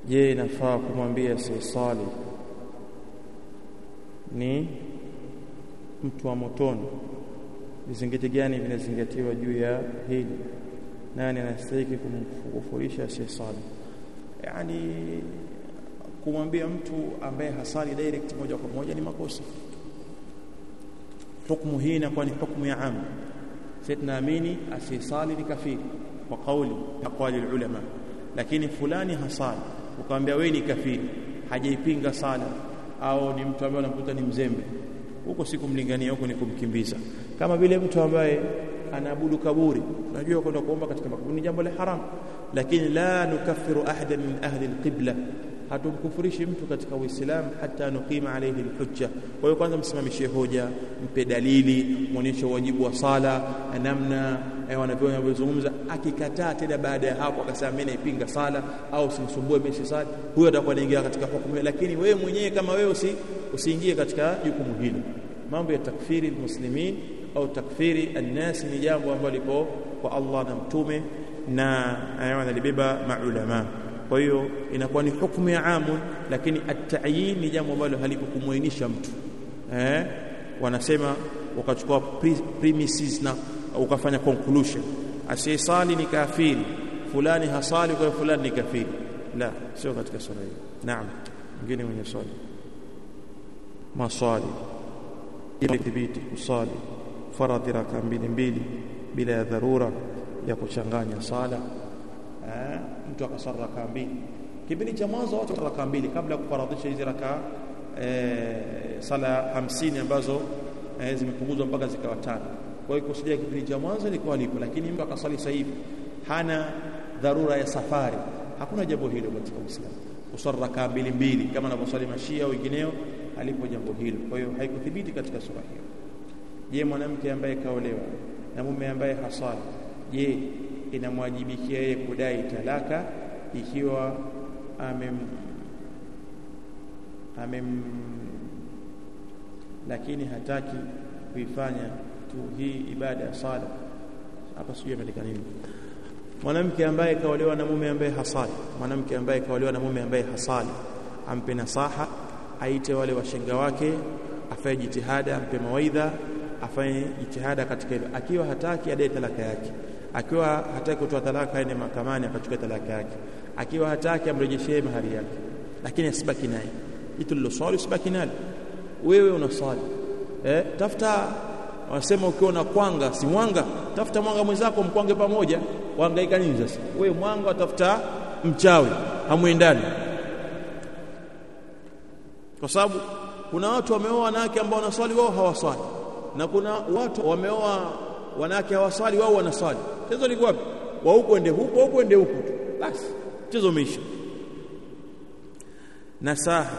Je, inafaa kumwambia sisali ni mtu wa motoni? Vizingiti gani vinazingatiwa juu ya hili? Nani anastahili kumkufurisha sisali? Yani kumwambia mtu ambaye hasali direct moja kwa moja ni makosa. Hukumu hii inakuwa ni hukumu ya amu. Sisi tunaamini asisali ni kafiri kwa kauli aqwali ulama, lakini fulani hasali ukamwambia wewe ni kafiri, hajaipinga sala, au ni mtu ambaye unamkuta ni mzembe, huko si kumlingania, huko ni kumkimbiza. Kama vile mtu ambaye anaabudu kaburi, unajua kwenda kuomba katika makaburi ni jambo la haram, lakini la nukaffiru ahadan min ahli alqibla, hatumkufurishi mtu katika Uislamu hata nuqima alayhi alhujja. Kwa hiyo kwanza msimamishie hoja, mpe dalili, muonyeshe wajibu wa sala, namna wanavyozungumza. Akikataa tena baada ya hapo akasema mimi naipinga sala au simsumbue mimi sala, huyo atakuwa anaingia katika hukumu. Lakini wewe mwenyewe kama wewe usiingie katika jukumu hilo. Mambo ya takfiri almuslimin au takfiri an-nas ni jambo ambalo liko kwa Allah na mtume na analibeba maulama. Kwa hiyo inakuwa ni hukumu ya amu, lakini at-ta'yin ni jambo ambalo halipo kumuainisha mtu. Wanasema wakachukua premises na ukafanya conclusion, asiyesali ni kafiri, fulani hasali kwa fulani ni kafiri. La, sio katika swala hiyo. Naam, mwingine mwenye swali. Maswali ilithibiti kusali faradhi raka mbili bila ya dharura ya kuchanganya sala. Mtu akasali raka mbili, kipindi cha mwanzo watu raka mbili kabla ya kufaradhisha hizi raka sala 50 ambazo zimepunguzwa mpaka zikawa 5. Kwa hiyo kusudia kipindi cha mwanzo ilikuwa lipo, lakini mtu akasali sasa hivi hana dharura ya safari, hakuna jambo hilo katika Uislamu kusali raka mbili kama anavyosali Mashia au wengineo, alipo jambo hilo. Kwa hiyo haikuthibiti katika sura hiyo. Je, mwanamke ambaye kaolewa na mume ambaye hasali, je, inamwajibikia yeye kudai talaka ikiwa lakini hataki kuifanya tu hii ibada ya sala? Hapa sio imeandika nini. Mwanamke ambaye kaolewa na mume ambaye hasali, mwanamke ambaye kaolewa na mume ambaye hasali, ampe nasaha, aite wale washenga wake, afanye jitihada, ampe mawaidha, afanye jitihada katika hilo. Akiwa hataki adai talaka yake, akiwa hataki kutoa talaka aende mahakamani akachukua talaka yake, akiwa hataki amrejeshee mahari yake, lakini asibaki naye. Itu lilosali usibaki nalo. Wewe unasali, tafuta, wanasema ukiona kwanga si mwanga, tafuta mwanga mwenzako mkwange pamoja. Wahangaika nini sasa? Wewe mwanga tafuta mchawi, hamuendani. Kwa sababu kuna watu wameoa wanawake ambao wanaswali wao hawaswali, na kuna watu wameoa wanawake hawaswali wao wanaswali. Tatizo liko wapi? Wa huko ende huko, huko ende huko, basi tatizo umeisha. Nasaha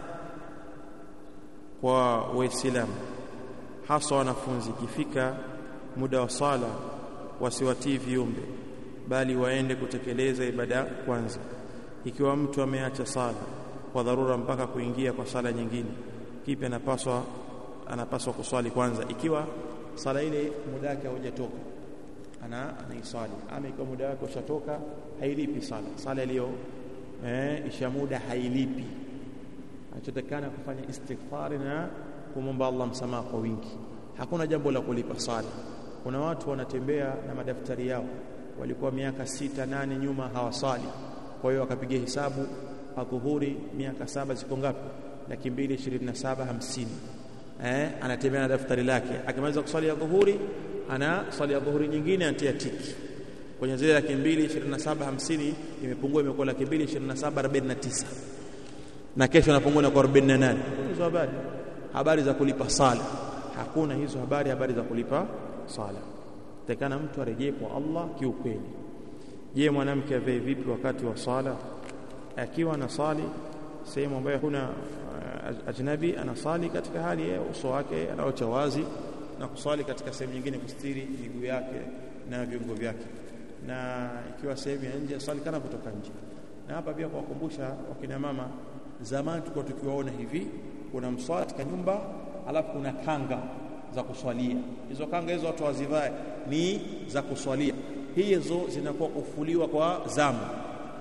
kwa Waislamu, hasa wanafunzi, ikifika muda wa sala wasiwatii viumbe, bali waende kutekeleza ibada kwanza. Ikiwa mtu ameacha sala kwa dharura mpaka kuingia kwa sala nyingine, kipi anapaswa kuswali kwanza? Ikiwa sala ile muda wake haujatoka, anaiswali. Ama ikiwa muda wake ushatoka, hailipi sala iliyo isha muda hailipi. Anachotakana kufanya istighfar na kumomba Allah msamaha kwa wingi. Hakuna jambo la kulipa sala. Kuna watu wanatembea na madaftari yao, walikuwa miaka 6-8 nyuma hawasali. Kwa hiyo akapiga hesabu, adhuhuri miaka 7 ziko ngapi? 227,50. Anatembea na daftari lake, akimaliza kusali adhuhuri ana swali adhuhuri nyingine anatia tiki kwenye zile 227,50, imepungua imekuwa 227,49, na kesho anapungua na 48. Hizo habari za kulipa sala hakuna. Hizo habari za kulipa sala. Takana mtu arejee kwa Allah kiukweli. Je, mwanamke avae vipi wakati wa sala? Akiwa anasali sehemu ambayo kuna ajnabi, anasali katika hali ya uso wake anaocha wazi, na kusali katika sehemu nyingine kustiri miguu yake na viungo vyake. Na ikiwa sehemu ya nje, asali kana kutoka nje. Na hapa pia kuwakumbusha wakina mama, zamani tulikuwa tukiwaona hivi, kuna mswala katika nyumba, alafu kuna kanga za kuswalia. Hizo kanga hizo watu wazivae ni za kuswalia. Hizo zinakuwa kufuliwa kwa zamu.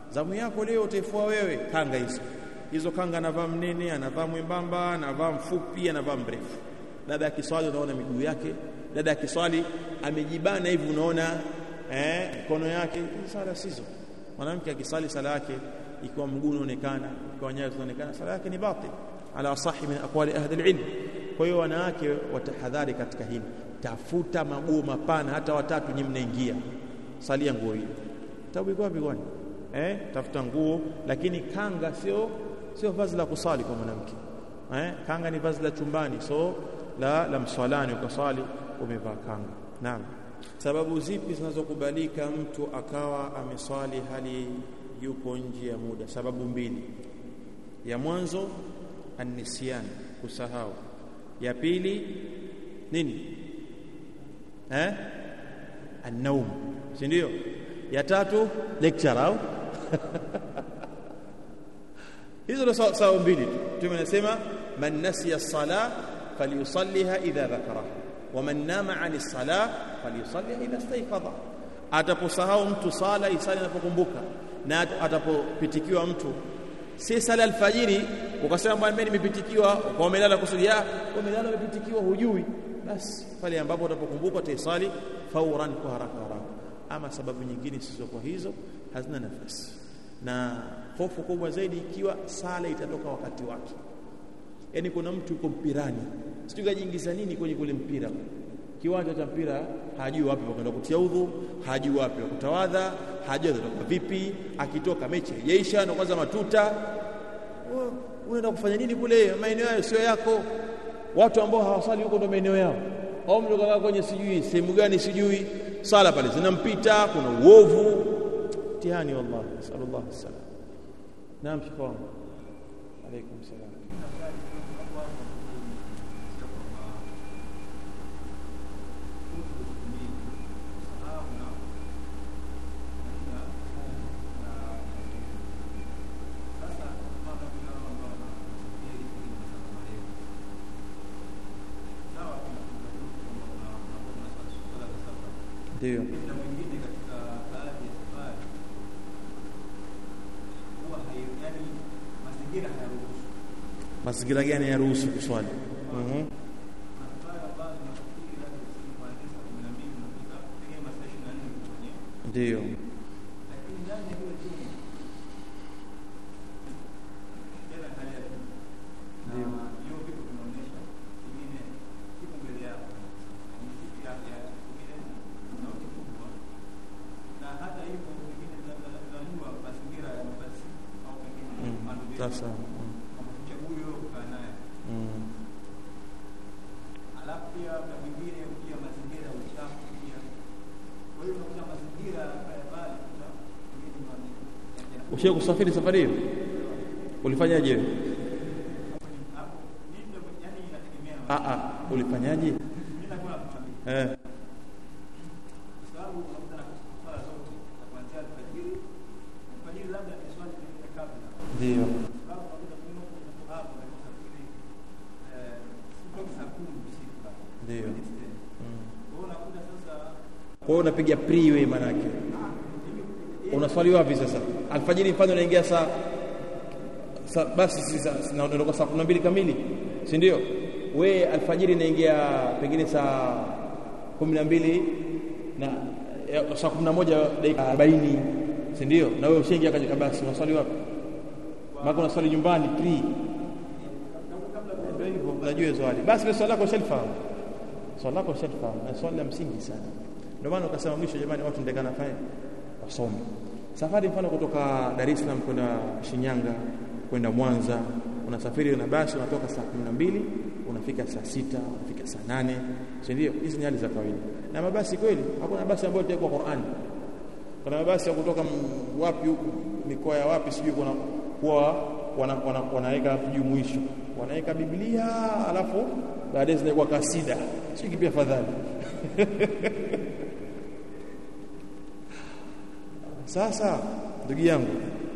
zamu yako leo utaifua wewe. Kanga hizo kanga anavaa mnene, anavaa mwembamba, anavaa mfupi, anavaa mrefu. Dada akiswali unaona miguu yake, dada akiswali amejibana hivi unaona mikono yake. Sala sizo. Mwanamke akisali sala yake ikiwa mguu unaonekana, ikiwa nyayo zinaonekana, sala yake ni batil ala sahi min aqwali ahli alilm. Kwa hiyo wanawake watahadhari katika hili. Tafuta maguo mapana, hata watatu nyinyi mnaingia, salia nguo hiyo. Tabu iko wapi kwani? Tafuta nguo, lakini kanga sio vazi la kusali kwa mwanamke. Kanga ni vazi la chumbani, so la mswalani ukasali umevaa kanga. Naam. Sababu zipi zinazokubalika mtu akawa ameswali hali yuko nje ya muda? Sababu mbili. Ya mwanzo an-nisyan, kusahau. Ya pili nini? An-naum, si ndio? Ya tatu lecture au hizo ndo sababu mbili tu. Tumesema man nasiya as-salah falyusalliha idha dhakaraha wa man nama 'ani as-salah falyusalliha idha istayqadha. Ataposahau mtu sala isali anapokumbuka, na atapopitikiwa mtu si sala alfajiri ukasema bwana mimi nimepitikiwa, kwa umelala kusudia, umelala umepitikiwa hujui, basi pale ambapo utapokumbuka utaisali fauran kwa haraka. Ama sababu nyingine sizo kwa hizo hazina nafasi. Na hofu kubwa zaidi ikiwa sala itatoka wakati wake. Yaani kuna mtu yuko mpirani, sijui kajiingiza nini kwenye kule mpira, kiwanja cha mpira, hajui wapi pa kwenda kutia udhu, hajui wapi pa kutawadha, hajui atatoka vipi, akitoka mechi haijaisha na kwanza matuta. Unaenda kufanya nini kule? Maeneo hayo sio yako. Watu ambao hawasali huko ndo maeneo yao, au mdoka kwenye sijui sehemu gani, sijui sala pale zinampita, kuna uovu, mtihani wallahi. Sallallahu alaihi wasallam. Naam, shukran. Alaykum salam. Ndio. Mazingira gani yaruhusu kuswali? Ndio. Sasa ushe kusafiri safari hiyo ulifanyaje wewe? Ulifanyaje? Ndio. Ndio. Kwa hiyo unapiga pre maana yake. Unaswali wapi sasa? Alfajiri mfano unaingia saa basi sisi naondoka saa 12 kamili, si ndio? Wewe alfajiri inaingia pengine saa 12 na saa 11 dakika 40, si ndio? Na wewe ushaingia katika basi, unaswali wapi? Mako unaswali nyumbani pre. Ndio hivyo, unajua swali. Basi swali lako shalifahamu. Swali lako shalifahamu. Na swali la msingi sana. Ndio maana ukasema mwisho, jamani, watu ndekana fanya wasome. Safari mfano kutoka Dar es Salaam kwenda Shinyanga kwenda Mwanza, unasafiri na basi, unatoka saa 12 unafika saa 6, unafika saa 8, si ndio? Hizi ni hali za kawaida. Na mabasi kweli hakuna basi ambayo itakuwa Qur'an. Kuna mabasi ya kutoka wapi huko mikoa ya wapi sijui, kuna kwa wanaweka juu mwisho, wanaweka Biblia alafu baadaye zinakuwa kasida, sio kipi afadhali. Sasa ndugu yangu,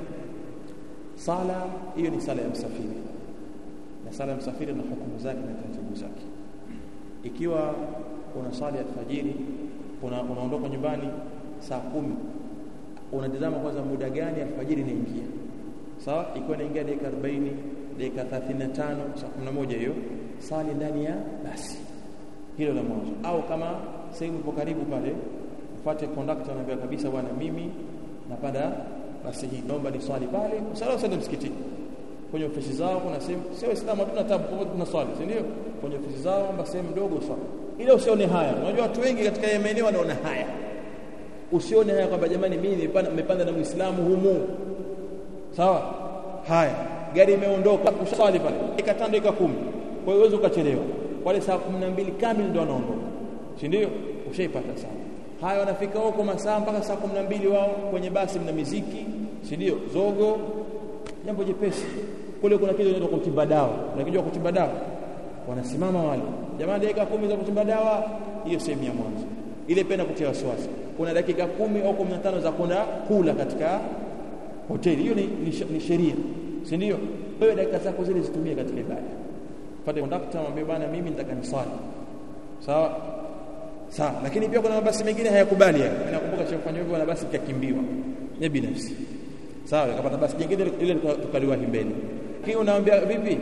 sala hiyo ni sala ya msafiri, na sala ya msafiri na hukumu zake na taratibu zake. Ikiwa unasali alfajiri, unaondoka nyumbani saa 10, unatazama kwanza muda gani alfajiri inaingia. Sawa, ikiwa inaingia dakika 40, dakika 35, saa 11 hiyo, sali ndani ya basi. Hilo la mwanzo. Au kama sehemu ipo karibu pale, ufuate conductor anambia kabisa bwana mimi napanda basi hii, naomba ni swali pale, usala usende msikitini. Kwenye ofisi zao kuna sehemu, sio Waislamu hatuna tabu kwa tuna swali, si ndio? Kwenye ofisi zao amba sehemu ndogo swali. Ile usione haya. Unajua watu wengi katika maeneo wanaona haya. Usione haya kwamba jamani mimi nimepanda na Muislamu humu. Sawa? Haya, gari imeondoka, uswali pale. Dakika 5 dakika 10. Kwa hiyo uweze ukachelewa. Wale saa 12 kamili ndio wanaondoka. Si ndio? Ushaipata sana. Haya wanafika huko masaa mpaka saa 12 wao kwenye basi mna muziki, si ndio? Zogo. Jambo jepesi. Kule kuna kitu kinaitwa kuchimba dawa. Unakijua kuchimba dawa? Wanasimama wale. Jamani dakika 10 za kuchimba dawa, hiyo sehemu ya mwanzo. Ile pena kutia wasiwasi. Kuna dakika 10 au 15 za kwenda kula katika hoteli. Hiyo ni sheria. Si ndio? Wewe dakika zako zile zitumie katika ibada. Pate conductor mwambie bwana mimi nitaka niswali. Sawa? Sawa, lakini pia kuna mabasi mengine hayakubali hayo. Mimi nakumbuka chafanya hivyo na basi kikakimbiwa. Ni binafsi. Sawa, kapata basi jingine ile tukaliwa himbeni. Kile unaambia vipi?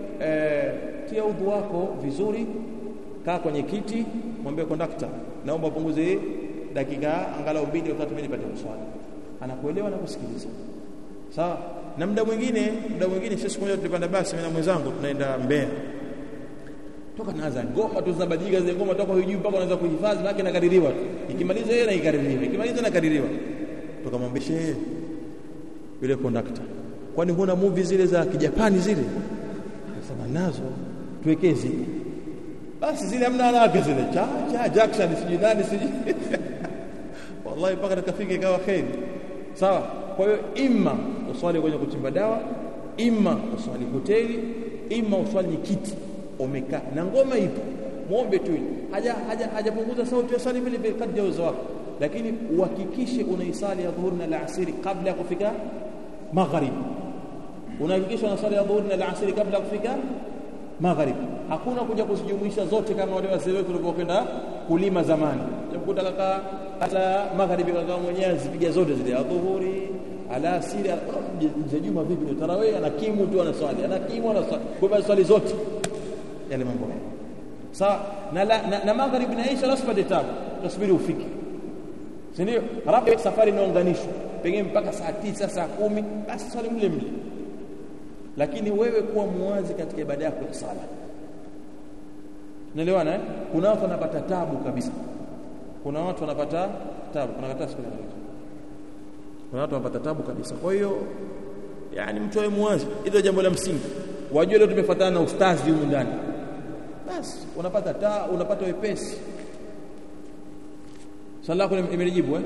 Tia udhu wako vizuri, kaa kwenye kiti, mwambie conductor naomba upunguze dakika angalau 2 au 3 mimi nipate kuswali. Anakuelewa na kusikiliza. Sawa? Na muda mwingine sisi mmoja tulipanda basi mimi na mwenzangu tunaenda Mbeya. Toka naanza ngoma tu zinabadilika zile ngoma toka hujui mpaka unaanza kuhifadhi na yake kadiriwa. Ikimaliza yeye na ikaririwa. Ikimaliza na kadiriwa. Tukamwambia yule conductor, kwani huna movie zile za Kijapani zile? Sasa nazo tuwekeze. Basi zile hamna haraka zile. Jackson sijui nani sijui. Wallahi mpaka tukafika ikawa khair. Sawa? Kwa hiyo imma uswali kwenye kuchimba dawa, imma uswali hoteli, imma uswali kiti umekaa na ngoma ipo. Muombe tu. Hajapunguza sauti ya swali vile vile kadri ya uwezo wako. Lakini uhakikishe unaisali ya dhuhuri na alasiri kabla ya kufika maghrib. Unahakikisha unasali ya dhuhuri na alasiri kabla ya kufika maghrib. Hakuna kuja kuzijumuisha zote kama wale wazee wetu walipokwenda kulima zamani. Utakuta kaka hata maghrib kaka mwenyewe azipiga zote zile dhuhuri, alasiri, juma vipi tarawih anakimu tu anaswali. Anakimu anaswali. Kwa hivyo swali zote yale mambo. Sawa? Na maghrib inaisha lazima tabu. Tusubiri ufike. Si ndio? Halafu safari inaunganishwa. Pengine mpaka saa 9 saa 10 basi swali mle. Lakini wewe kuwa muwazi katika ibada yako ya sala. Unaelewana Kuna watu wanapata tabu kabisa. Kuna watu wanapata tabu. Kuna karatasi kule. Kuna watu wanapata tabu kabisa. Kwa hiyo yani mtu awe muwazi. Hilo jambo la msingi. Wajue leo tumefuatana na ustazi huko ndani. Basi unapata wepesi. Swali lako imelijibu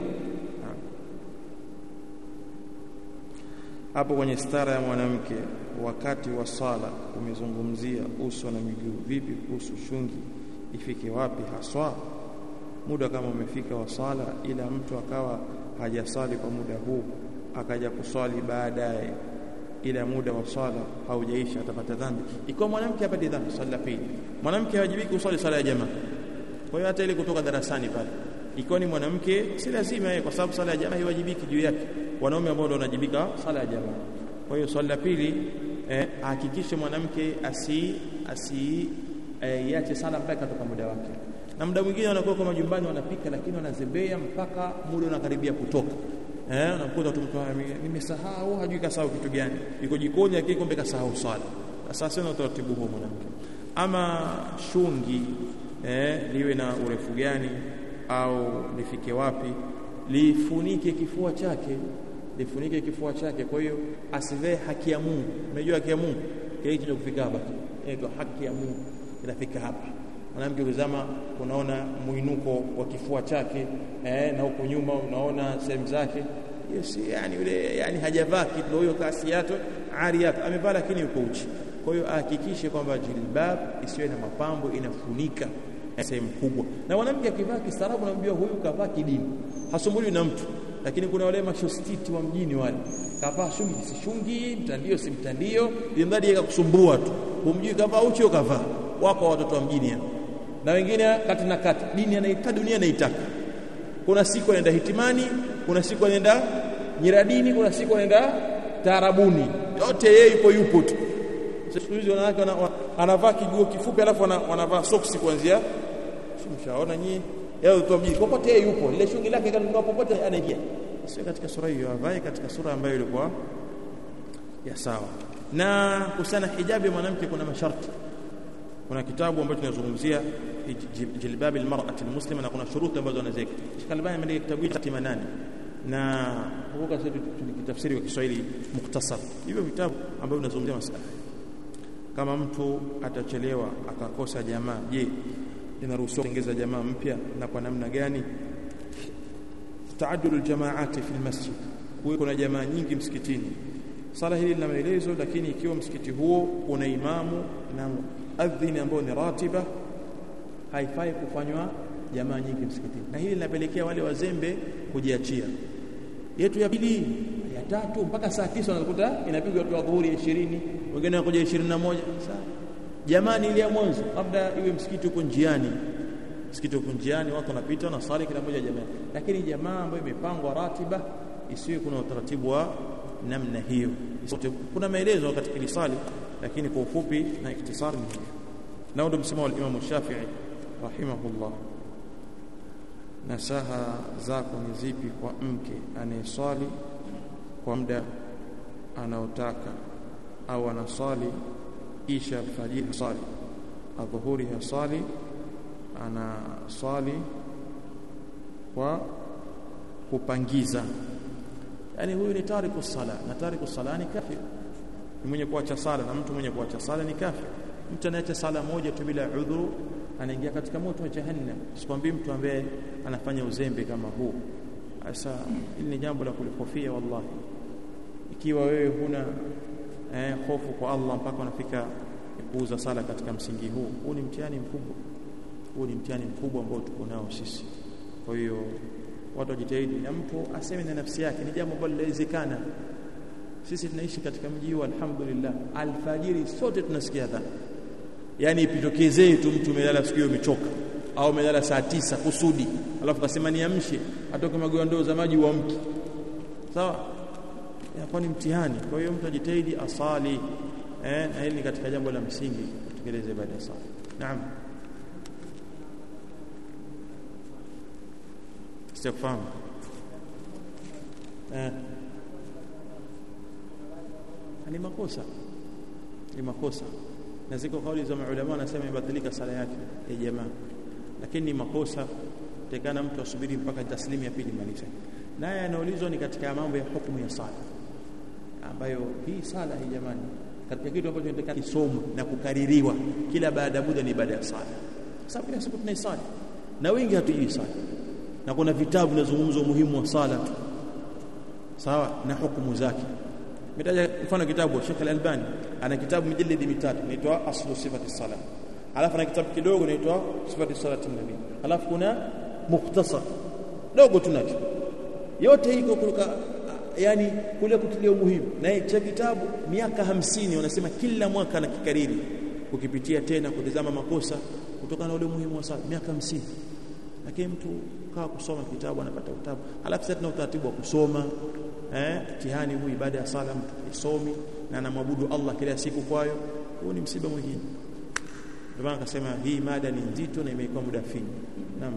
Hapo kwenye stara ya mwanamke wakati wa sala umezungumzia uso na miguu. Vipi kuhusu shungi? Ifike wapi haswa? Muda kama umefika wa sala ila mtu akawa hajasali kwa muda huu akaja kuswali baadaye ila muda wa sala haujaisha atapata dhambi. Ikiwa mwanamke hapati dhambi swali la pili. Mwanamke hawajibiki kuswali sala ya jamaa. Kwa hiyo hata ile kutoka darasani pale. Ikiwa ni mwanamke si lazima yeye kwa sababu sala ya jamaa haiwajibiki juu yake. Wanaume ambao ndio wanajibika sala ya jamaa. Kwa hiyo swali la pili hakikishe mwanamke iache sala mpaka kutoka muda wake. Na muda mwingine wanakuwa kwa majumbani wanapika lakini wanazembea mpaka muda unakaribia kutoka. Unakuta mtu nimesahau hajui kasahau kitu gani. Yuko jikoni lakini kumbe kasahau swala. Sasa sio utaratibu huo mwanamke. Ama shungi liwe na urefu gani au lifike wapi? Lifunike kifua chake. Kwa hiyo asive haki ya Mungu. Unajua haki ya Mungu kile kitu kufika hapa. Ndio haki ya Mungu inafika hapa. Mwanamke ukizama unaona muinuko wa kifua chake na huko nyuma unaona sehemu zake. Yes, yani hajavaa kitu huyo kasiato ariyat amevaa lakini yuko uchi. Kwa hiyo hakikishe kwamba jilbab isiwe na mapambo inafunika sehemu kubwa. Na mwanamke akivaa kistaarabu anamjua huyu kavaa kidini. Hasumbuli na mtu. Lakini kuna wale mashostiti wa mjini wale. Kavaa shungi si shungi, mtandio si mtandio, ndadi yeka kusumbua tu. Humjui kavaa uchi au kavaa. Wako watoto wa mjini hapa. Na wengine kati na kati. Dini anaitaka, dunia anaitaka. Kuna siku anaenda hitimani, kuna siku anaenda Nyiradini, kuna siku anaenda Taarabuni, yote yeye yupo tu. Siku hizo wanawake anavaa kiguo kifupi alafu wanavaa socks kuanzia, mshaona nyinyi yeye utobii popote yeye yupo, ile shughuli yake kama popote anaingia. Sio katika sura hiyo, avae katika sura ambayo ilikuwa ya sawa. Na kusana hijabu ya mwanamke kuna masharti. Kuna kitabu ambacho tunazungumzia jilbab almar'ati almuslima, na kuna shuruti ambazo anaziweka. Sheikh Albani ameandika kitabu hiki 8, na huko sasa tunakitafsiri kwa Kiswahili mukhtasar. Hivyo vitabu ambavyo vinazungumzia masuala kama mtu atachelewa akakosa jamaa, je, inaruhusiwa kuongeza jamaa mpya na kwa namna gani? Taaddud aljamaati fi almasjid, kuna jamaa nyingi msikitini. Sala hili lina maelezo, lakini ikiwa msikiti huo una imamu na muadhdhin ambao ni ratiba, haifai kufanywa jamaa nyingi msikitini. Na hili linapelekea wale wazembe kujiachia. Yetu ya pili, ya tatu mpaka saa 9 unakuta inapigwa watu wa dhuhuri 20, wengine wanakuja 21. Sasa jamani ile ya mwanzo labda iwe msikiti uko njiani. Msikiti uko njiani, watu wanapita na sali kila mmoja jamaa. Lakini jamaa ambayo imepangwa ratiba isiwe kuna utaratibu wa namna hiyo. Kuna maelezo katika ile sali, lakini kwa ufupi na ikhtisar ni hiyo. Na ndio msimamo wa Imam Shafi'i rahimahullah. Nasaha zako ni zipi kwa mke anayeswali kwa muda anaotaka, au anaswali isha alfajiri swali, adhuhuri hasali, anaswali kwa kupangiza? Yani huyu ni tariku sala, na tariku sala ni kafir, ni mwenye kuacha sala, na mtu mwenye kuacha sala ni kafir. Mtu anayeacha sala moja tu bila udhuru anaingia katika moto wa jahannam. Sikwambii mtu ambaye anafanya uzembe kama huu. Sasa hili ni jambo la kulihofia wallahi. Ikiwa wewe huna hofu kwa Allah mpaka unafika kuuza sala katika msingi huu ni mtihani mkubwa. Huu ni mtihani mkubwa ambao tuko nao sisi. Kwa hiyo watu wajitahidi, na mtu aseme na nafsi yake, ni jambo ambalo linawezekana. Sisi tunaishi katika mji huu alhamdulillah, alfajiri sote tunasikia adhan. Yani ipitokezee tu mtu umelala siku hiyo umechoka, au umelala saa 9 kusudi, alafu kasema niamshe atoke magoya ndoo za maji uamke. Sawa? Inakuwa ni mtihani. Kwa hiyo mtu ajitahidi asali, na hili ni katika jambo la msingi kutekeleza ibada ya sala. Naam. Sifahamu. Ni makosa. Ni makosa. Na ziko kauli za maulama wanasema ibadilika sala yake ya jamaa. Lakini ni makosa tekana mtu asubiri mpaka taslimu ya pili maliza. Naye anaulizwa ni katika mambo ya hukumu ya sala, ambayo hii sala hii jamani, katika kitu ambacho tunataka kisomwe na kukaririwa kila baada muda ni ibada ya sala. Sababu kila siku tunaisali na wengi hatujui sala, na kuna vitabu vinazungumza umuhimu wa sala tu, sawa, na hukumu zake. Mitaja mfano kitabu Sheikh Al-Albani ana kitabu mjallidi 3 inaitwa Aslu Sifati Sala, alafu ana kitabu kidogo inaitwa Sifati Salati Nabi, alafu kuna mukhtasar dogo tunacho. Yote hiko kuruka, yani kule kutilia umuhimu. Na cha kitabu miaka 50 wanasema kila mwaka anakikariri, kukipitia tena kutazama makosa kutokana na ule umuhimu wa sala, miaka 50. Lakini mtu kaa kusoma kitabu anapata kitabu, alafu sasa tuna utaratibu wa kusoma mtihani huu ibada ya sala mtu isomi na anamwabudu Allah kila siku kwayo. Huu ni msiba mwingine. Ndio maana akasema hii mada ni nzito na imekuwa muda finyu. Naam.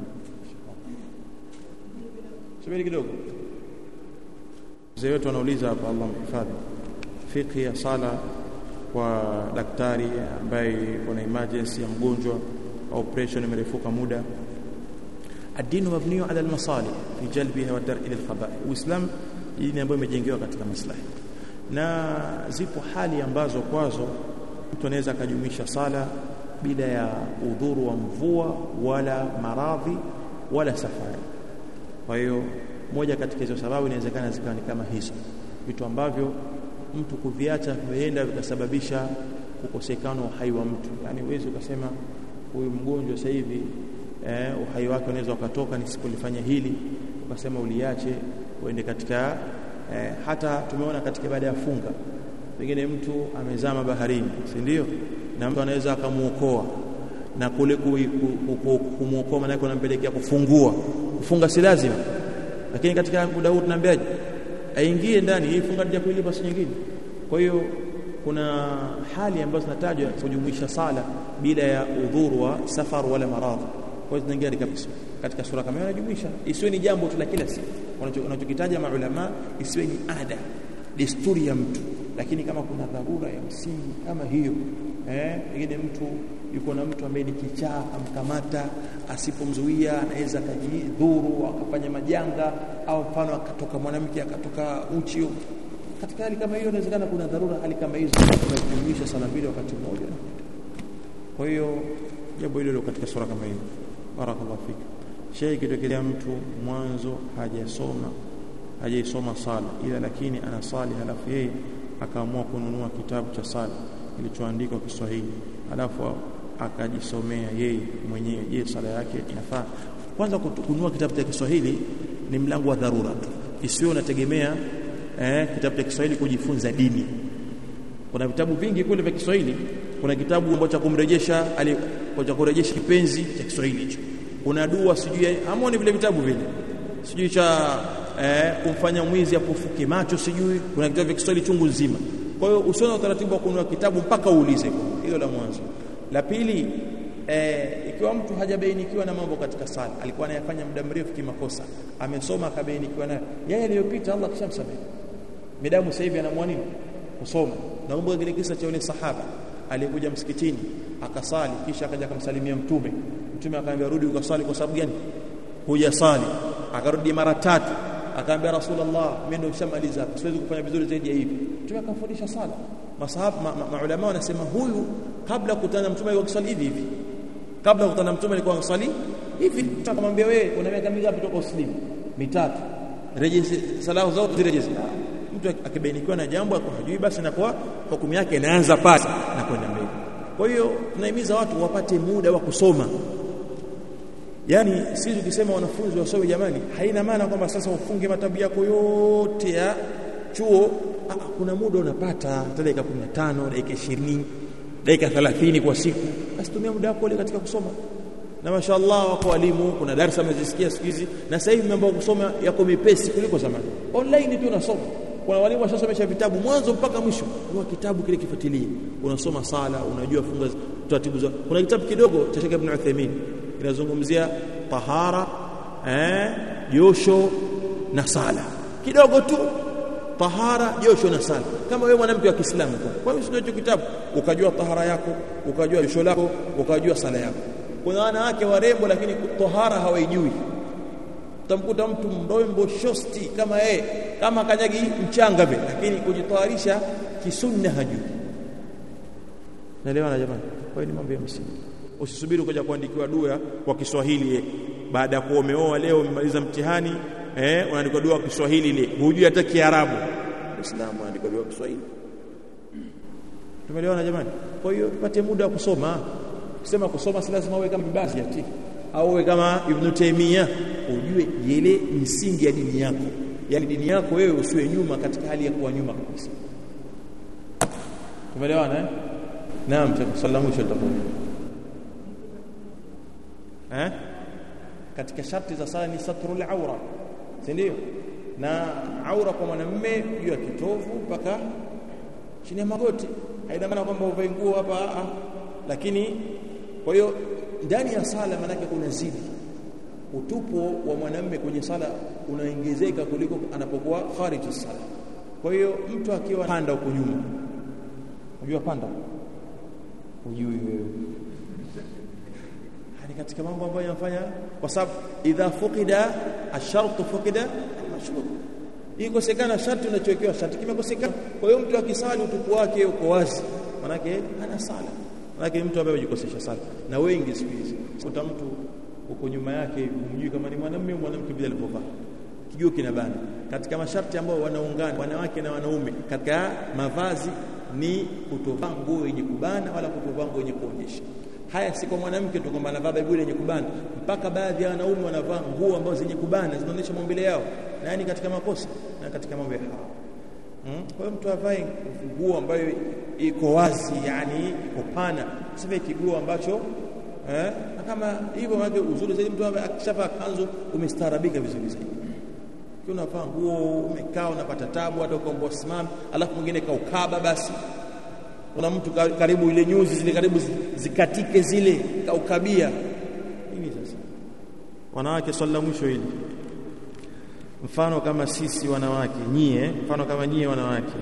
Subiri kidogo. Mzee wetu anauliza hapa, Allah mhifadhi, fiqh ya sala kwa daktari ambaye kuna emergency ya mgonjwa, operation imerefuka muda. Ad-din mabniu ala al-masalih fi jalbiha wa dar'i lil-khaba'ith. Uislamu hii ni ambayo imejengewa katika maslahi, na zipo hali ambazo kwazo mtu anaweza kujumuisha sala bila ya udhuru wa mvua wala maradhi wala safari. Kwa hiyo moja katika hizo sababu inawezekana zikawa ni kama hizo, vitu ambavyo mtu kuviacha huenda vikasababisha kukosekana uhai wa mtu. Yani uweze ukasema huyu mgonjwa sasa hivi uhai wake unaweza ukatoka nisipolifanya hili, ukasema uliache uende katika hata tumeona katika baada ya funga pengine mtu amezama baharini, si ndio? Na mtu anaweza akamuokoa, na kule kumuokoa maana yake anampelekea kufunga si lazima. Lakini katika muda huu tunaambiaje? aingie ndani, yeye funga ya pili basi nyingine. Kwa hiyo kuna hali ambazo zinatajwa kujumuisha sala bila ya udhuru wa safar wala maradhi. Kwa hiyo zinaingia kabisa katika sura kama hiyo, inajumuisha, isiwe ni jambo tu la kila siku wanachokitaja maulama, isiwe ni ada desturi ya mtu. Lakini kama kuna dharura ya msingi kama hiyo, pengine mtu yuko na mtu ambaye ni kichaa, amkamata, asipomzuia anaweza kujidhuru akafanya majanga, au mfano akatoka mwanamke akatoka uchi. Katika hali kama hiyo inawezekana kuna dharura, hali kama hizo tunajumuisha sala mbili wakati mmoja. Kwa hiyo jambo hilo katika sura kama hiyo. Barakallahu fik. Sheikh, kitokea mtu mwanzo hajaisoma sala ila lakini anasali, halafu yeye akaamua kununua kitabu cha sala kilichoandikwa Kiswahili, halafu akajisomea yeye mwenyewe, je, sala yake inafaa? Kwanza kununua kitabu cha Kiswahili ni mlango wa dharura, isiwe unategemea kitabu cha Kiswahili kujifunza dini. Kuna vitabu vingi kule vya Kiswahili. Kuna kitabu ambacho cha kurejesha kipenzi cha Kiswahili hicho. Kuna dua sijui amoni vile vitabu vile. Sijui cha kumfanya mwizi apofuke macho sijui. Kuna kitabu vya Kiswahili chungu nzima. Kwa hiyo usione utaratibu wa kununua kitabu mpaka uulize. Hilo la mwanzo. La pili, ikiwa mtu hajabainikiwa na mambo katika sala, alikuwa anayafanya muda mrefu kimakosa, amesoma akabainikiwa nayo, yeye aliyopita Allah kishamsamehe. Midamu sasa hivi anaamua nini? Kusoma. Naomba ngine kisa cha yule sahaba aliyekuja msikitini akasali, kisha akaja kumsalimia Mtume. Mtume akamwambia, rudi ukasali. Kwa sababu gani? Hujasali. Akarudi mara 3, akamwambia Rasulullah, mimi ndio nishamaliza, siwezi kufanya vizuri zaidi ya hivi. Mtume akamfundisha sala. Masahaba maulama wanasema huyu kabla kutana Mtume alikuwa kusali hivi. Kabla kutana Mtume alikuwa kusali hivi. Akamwambia, wewe una miaka mingapi toka uslimu? 3. Rejea sala zote zirejea. Mtu akibainikiwa na jambo hajui, basi inakuwa hukumu yake inaanza pale na kwenda mbele. Kwa hiyo tunahimiza watu wapate muda wa kusoma. Yaani sisi tukisema wanafunzi wasome, jamani, haina maana kwamba sasa ufunge matabu yako yote ya chuo. Kuna muda unapata dakika 15, dakika 20, dakika 30 kwa siku. Basi tumia muda wako katika kusoma. Na mashaallah wako walimu, kuna darasa mnazisikia siku hizi, na sasa hivi mambo ya kusoma yako mepesi kuliko zamani. Online tu unasoma. Kuna walimu washasomesha vitabu mwanzo mpaka mwisho. Kwa kitabu kile kifuatilie. Unasoma sala, unajua funga taratibu za. Kuna kitabu kidogo cha Sheikh Ibn Uthaymeen kinazungumzia tahara, josho na sala. Kidogo tu. Tahara, josho na sala. Kama wewe mwanamke wa Kiislamu, kwa hiyo hicho kitabu ukajua tahara yako, ukajua josho lako, ukajua sala yako. Kuna wanawake warembo lakini tahara hawaijui. Utamkuta mtu mrembo shosti kama yeye, kama kanyagi mchanga vile, lakini kujitaharisha kisunna hajui. Naelewana jamani? Kwa hiyo ni mambo ya msingi. Usisubiri kuja kuandikiwa dua kwa Kiswahili baada ya kuomeoa leo umemaliza mtihani, unaandikwa dua kwa Kiswahili ile. Hujui hata Kiarabu. Uislamu unaandikwa dua kwa Kiswahili. Tumeelewana jamani? Kwa hiyo tupate muda wa kusoma. Kusema kusoma si lazima uwe kama Ibn ati au uwe kama Ibn Taymiyyah, ujue ile msingi ya dini yako. Yaani dini yako wewe usiwe nyuma katika hali ya kuwa nyuma kabisa. Tumeelewana Naam, salamu shatakuwa. Katika sharti za sala ni satrul aura. Si ndio? Na aura kwa mwanamume juu ya kitovu mpaka chini ya magoti. Haina maana kwamba uvae nguo hapa, lakini kwa hiyo ndani ya sala manake kuna zidi. Utupo wa mwanamume kwenye sala unaongezeka kuliko anapokuwa kharij sala. Kwa hiyo mtu akiwa panda huko nyuma. Unajua panda? Ujui wewe. Hadi katika mambo ambayo yanafanya, kwa sababu idha fuqida ash-shart fuqida al-mashrut. Ikosekana sharti unachowekewa sharti kimekosekana. Kwa hiyo mtu akisali utupu wake uko wazi, manake ana sala. Manake mtu ambaye hujikosesha sala. Na wengi siku hizi kuta mtu uko nyuma yake umjui kama ni mwanamume au mwanamke bila alipovaa. Kiguu kinabana. Katika masharti ambayo wanaungana wanawake na wanaume katika mavazi ni kutovaa nguo yenye kubana wala kutovaa nguo yenye kuonyesha. Haya si kwa mwanamke tu kwamba anavaa baibuli yenye kubana, mpaka baadhi ya wanaume wanavaa nguo ambazo zenye kubana zinaonyesha maumbile yao. Na ni katika makosa na katika mambo ya haram. Kwa hiyo mtu avae nguo ambayo iko wazi, yani iko pana, sivyo kiguo ambacho na kama hivyo maana uzuri zaidi mtu akishavaa kanzu umestaarabika vizuri zaidi. Ukiona vaa nguo umekaa unapata tabu, hata ukaomba usimame, alafu mwingine kaukaba, basi kuna mtu karibu ile nyuzi zile karibu zikatike zile, kaukabia nini. Sasa wanawake, swali la mwisho hili, mfano kama sisi wanawake, mfano kama nyie wanawake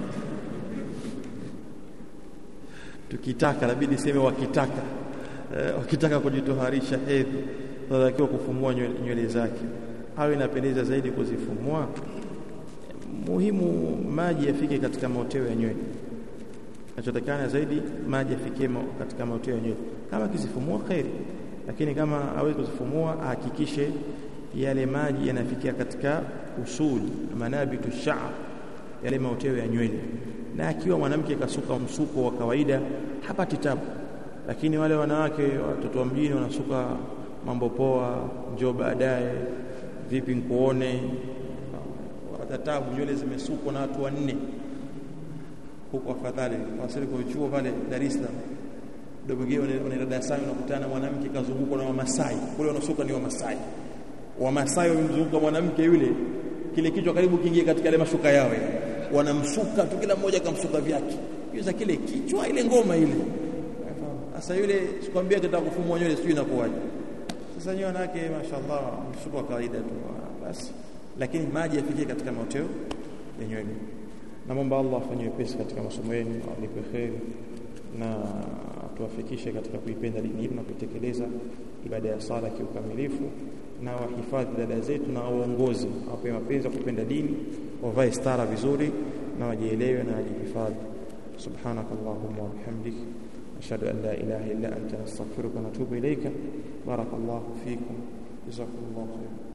tukitaka, labidi sema wakitaka kujitoharisha hedhi, tunatakiwa kufumua nywele zake, au inapendeza zaidi kuzifumua? Muhimu maji yafike katika maoteo ya nywele. Kinachotakana zaidi maji yafike katika maoteo ya nywele. Kama kizifumua khairi, lakini kama hawezi kuzifumua ahakikishe yale maji yanafikia katika usuli manabitu sha'r, yale maoteo ya nywele. Na akiwa mwanamke kasuka msuko wa kawaida hapati tabu, lakini wale wanawake watoto wa mjini wanasuka mambo poa, njoo baadaye, vipi nikuone, watatabu, nywele zimesukwa na watu wanne huko. Afadhali wasili kwa chuo pale Dar es Salaam, ndio unaenda darasani unakutana mwanamke kazungukwa na Wamasai, kule wanasuka ni Wamasai wamemzunguka mwanamke yule, kile kichwa karibu kiingie katika ile mashuka yao, wanamsuka tu, kila mmoja kamsuka vyake, yuza kile kichwa, ile ngoma ile. Sasa yule sikwambia atakufumua nywele, sio inakuwaje? Sasa nywele yake mashaallah msuko kawaida tu basi, lakini maji yafikie katika maoteo ya nywele. Naomba Allah afanye wepesi katika masomo yenu, alipe kheri na tuwafikishe katika kuipenda dini na kutekeleza ibada ya sala kiukamilifu, na wahifadhi dada zetu na waongozi wape mapenzi ya kupenda dini, wavae stara vizuri na wajielewe na wajihifadhi. Subhanakallahumma wa bihamdik, ashhadu an la ilaha illa anta, astaghfiruka wa atubu ilayka. Barakallahu fikum, jazakumullahu khairan.